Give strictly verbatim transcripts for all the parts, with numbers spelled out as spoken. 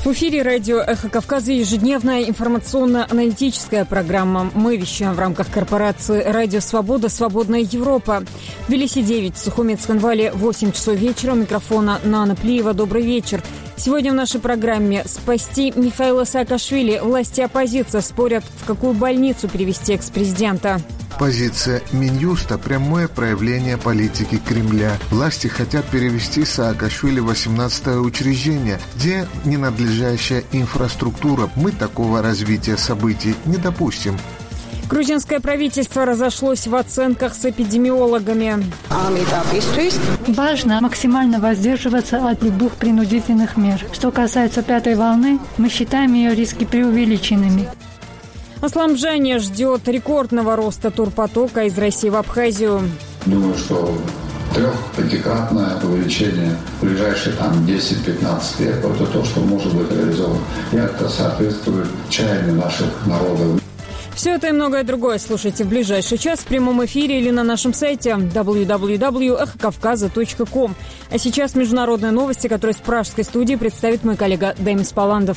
В эфире радио «Эхо Кавказа» ежедневная информационно-аналитическая программа. Мы вещаем в рамках корпорации «Радио Свобода. Свободная Европа». В Тбилиси девять, в Сухумецком вале восемь часов вечера. У микрофона Нана Плиева. Добрый вечер. Сегодня в нашей программе «Спасти Михаила Саакашвили». Власти и оппозиция спорят, в какую больницу перевести экс-президента. Позиция Минюста – прямое проявление политики Кремля. Власти хотят перевести Саакашвили в восемнадцатое учреждение, где ненадлежащая инфраструктура. Мы такого развития событий не допустим. Грузинское правительство разошлось в оценках с эпидемиологами. Важно максимально воздерживаться от любых принудительных мер. Что касается пятой волны, мы считаем ее риски преувеличенными. Асламжане ждет рекордного роста турпотока из России в Абхазию. Думаю, что трех-пятикратное увеличение в ближайшие там, десять-пятнадцать лет – это то, что может быть реализовано. И это соответствует чаянию наших народов. Все это и многое другое слушайте в ближайший час в прямом эфире или на нашем сайте дабл ю дабл ю дабл ю точка эхо кавказа точка ком. А сейчас международные новости, которые с пражской студии представит мой коллега Демис Паландов.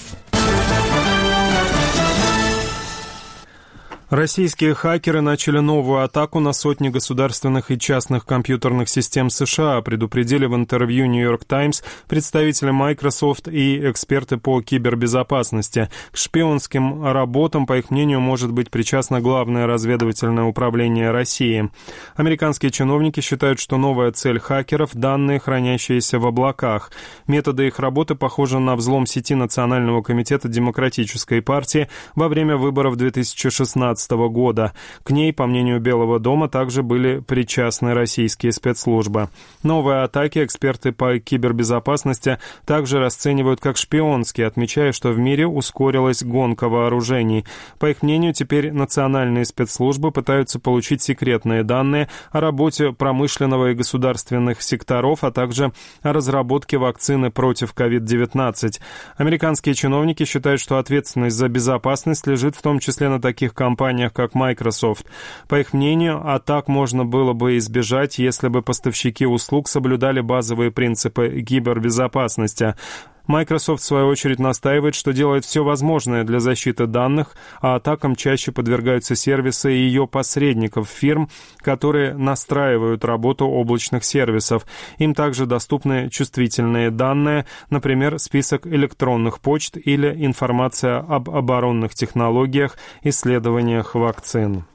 Российские хакеры начали новую атаку на сотни государственных и частных компьютерных систем США, предупредили в интервью New York Times представители Microsoft и эксперты по кибербезопасности. К шпионским работам, по их мнению, может быть причастно Главное разведывательное управление России. Американские чиновники считают, что новая цель хакеров – данные, хранящиеся в облаках. Методы их работы похожи на взлом сети Национального комитета Демократической партии во время выборов две тысячи шестнадцатого года. К ней, по мнению Белого дома, также были причастны российские спецслужбы. Новые атаки эксперты по кибербезопасности также расценивают как шпионские, отмечая, что в мире ускорилась гонка вооружений. По их мнению, теперь национальные спецслужбы пытаются получить секретные данные о работе промышленного и государственных секторов, а также о разработке вакцины против ковид девятнадцать. Американские чиновники считают, что ответственность за безопасность лежит в том числе на таких компаниях, как Microsoft. По их мнению, атак можно было бы избежать, если бы поставщики услуг соблюдали базовые принципы кибербезопасности. Microsoft, в свою очередь, настаивает, что делает все возможное для защиты данных, а атакам чаще подвергаются сервисы ее посредников, фирм, которые настраивают работу облачных сервисов. Им также доступны чувствительные данные, например, список электронных почт или информация об оборонных технологиях, исследованиях вакцин.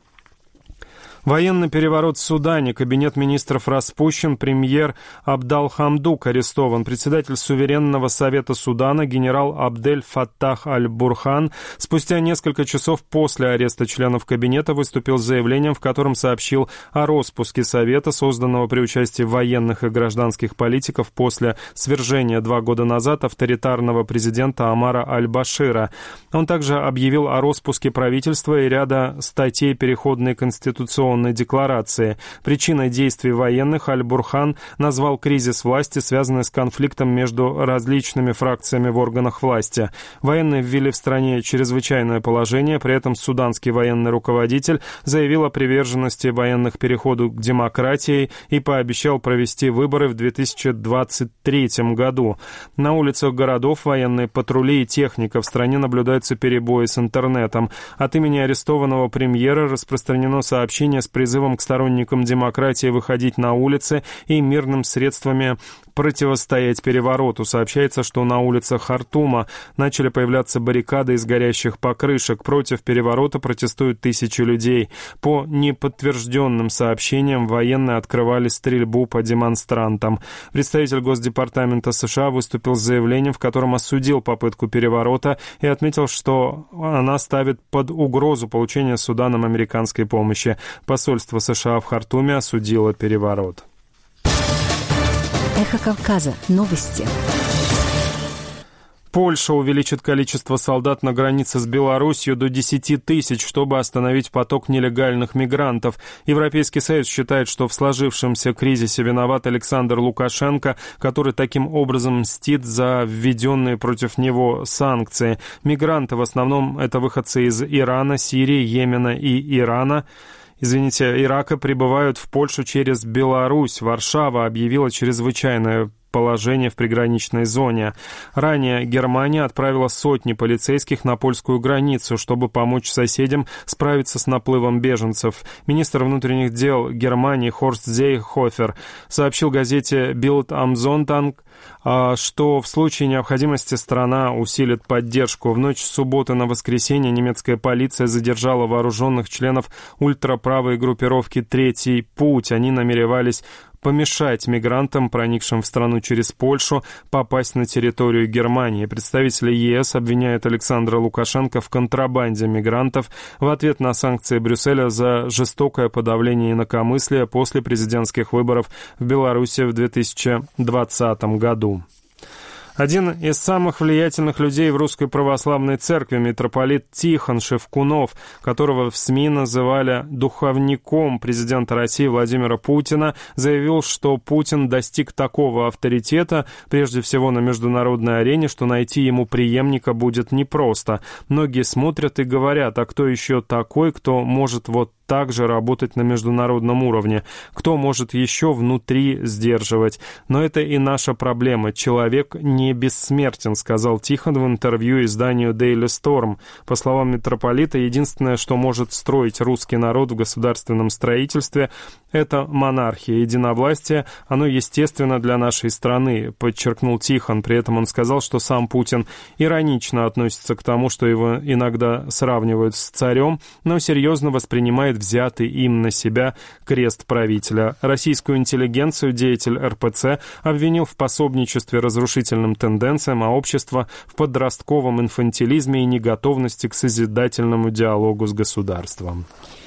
Военный переворот в Судане. Кабинет министров распущен. Премьер Абдал Хамдук арестован. Председатель Суверенного совета Судана генерал Абдель Фаттах Аль-Бурхан спустя несколько часов после ареста членов кабинета выступил с заявлением, в котором сообщил о распуске совета, созданного при участии военных и гражданских политиков после свержения два года назад авторитарного президента Омара Аль-Башира. Он также объявил о распуске правительства и ряда статей переходной конституционной декларации. Причиной действий военных Аль-Бурхан назвал кризис власти, связанный с конфликтом между различными фракциями в органах власти. Военные ввели в стране чрезвычайное положение, при этом суданский военный руководитель заявил о приверженности военных переходу к демократии и пообещал провести выборы в две тысячи двадцать третьем году. На улицах городов военные патрули и техника. В стране наблюдаются перебои с интернетом. От имени арестованного премьера распространено сообщение с призывом к сторонникам демократии выходить на улицы и мирным средствами противостоять перевороту. Сообщается, что на улицах Хартума начали появляться баррикады из горящих покрышек. Против переворота протестуют тысячи людей. По неподтвержденным сообщениям, военные открывали стрельбу по демонстрантам. Представитель Госдепартамента США выступил с заявлением, в котором осудил попытку переворота и отметил, что она ставит под угрозу получения Суданом американской помощи. Посольство США в Хартуме осудило переворот. Эхо Кавказа. Новости. Польша увеличит количество солдат на границе с Беларусью до десяти тысяч, чтобы остановить поток нелегальных мигрантов. Европейский Союз считает, что в сложившемся кризисе виноват Александр Лукашенко, который таким образом мстит за введенные против него санкции. Мигранты в основном это выходцы из Ирана, Сирии, Йемена и Ирана. Извините, Ирака прибывают в Польшу через Беларусь. Варшава объявила чрезвычайное положение в приграничной зоне. Ранее Германия отправила сотни полицейских на польскую границу, чтобы помочь соседям справиться с наплывом беженцев. Министр внутренних дел Германии Хорст Зейхофер сообщил газете Bild am Sonntag, что в случае необходимости страна усилит поддержку. В ночь с субботы на воскресенье немецкая полиция задержала вооруженных членов ультраправой группировки «Третий путь». Они намеревались помешать мигрантам, проникшим в страну через Польшу, попасть на территорию Германии. Представители ЕС обвиняют Александра Лукашенко в контрабанде мигрантов в ответ на санкции Брюсселя за жестокое подавление инакомыслия после президентских выборов в Беларуси в две тысячи двадцатом году. Один из самых влиятельных людей в Русской Православной Церкви, митрополит Тихон Шевкунов, которого в СМИ называли духовником президента России Владимира Путина, заявил, что Путин достиг такого авторитета, прежде всего на международной арене, что найти ему преемника будет непросто. Многие смотрят и говорят, а кто еще такой, кто может вот также работать на международном уровне, кто может еще внутри сдерживать. Но это и наша проблема. Человек не бессмертен, сказал Тихон в интервью изданию Daily Storm. По словам митрополита, единственное, что может строить русский народ в государственном строительстве, это монархия, единовластие. Оно естественно для нашей страны, подчеркнул Тихон. При этом он сказал, что сам Путин иронично относится к тому, что его иногда сравнивают с царем, но серьезно воспринимает взятый им на себя крест правителя. Российскую интеллигенцию деятель эр пэ цэ обвинил в пособничестве разрушительным тенденциям, а общество в подростковом инфантилизме и неготовности к созидательному диалогу с государством.